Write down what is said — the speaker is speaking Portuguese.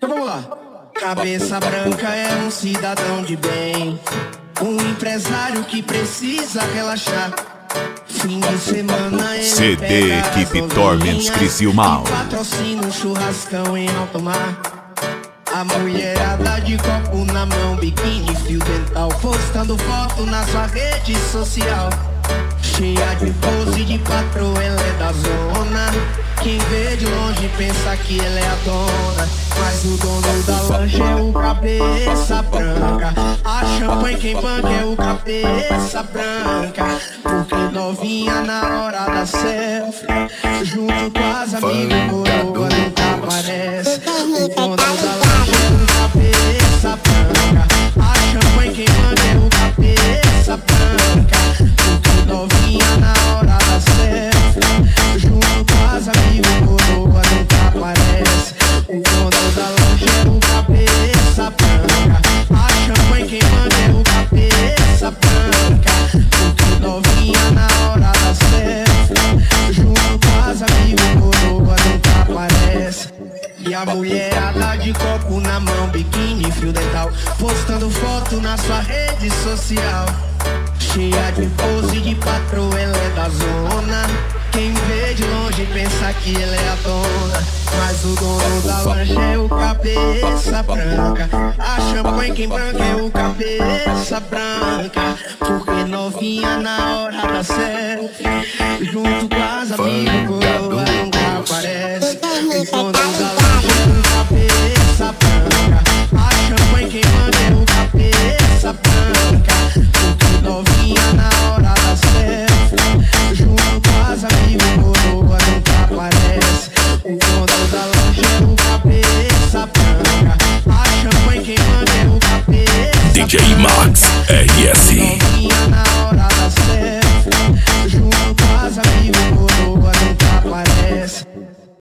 Vamos lá. Cabeça branca é um cidadão de bem, um empresário que precisa relaxar. Fim de semana ele CD Equipe Torments Criciúma. Patrocina um churrascão em alto mar. A mulherada de copo na mão, biquíni, fio dental, postando foto na sua rede social. Cheia de pose de patroa, ela é da zona. Quem vê de longe pensa que ela é a dona, mas o dono da lancha é o cabeça branca. A champanhe quem banca é o cabeça branca. Porque novinha na hora da selfie, junto com as amigas, coroa nunca aparece. O dono da lancha é o cabeça branca. A champanhe quem banca é o cabeça branca. Porque novinha na hora da selfie, junto com as amigas, coroa nunca aparece. O dono da lancha é o cabeça branca. A champanhe quem manda é o cabeça branca. Porque novinha na hora da selfie, junto com as amigas, coroa nunca aparece. E a mulherada de copo na mão, biquíni, fio dental, postando foto na sua rede social. Cheia de pose de patroa, ela é da zona. Quem vê de longe pensa que ela é a dona, mas o dono da lancha é o cabeça branca. A champanhe quem branca é o cabeça branca. Porque novinha na hora da selfie, junto com as amigas, coroa nunca aparece. O dono da lancha é o cabeça branca. A champanhe quem branca é o cabeça branca. Porque novinha na hora da selfie, junto com as amigas, coroa nunca aparece. O dono da lancha é o cabeça branca. A champanhe quem manda é o cabeça DJ Max.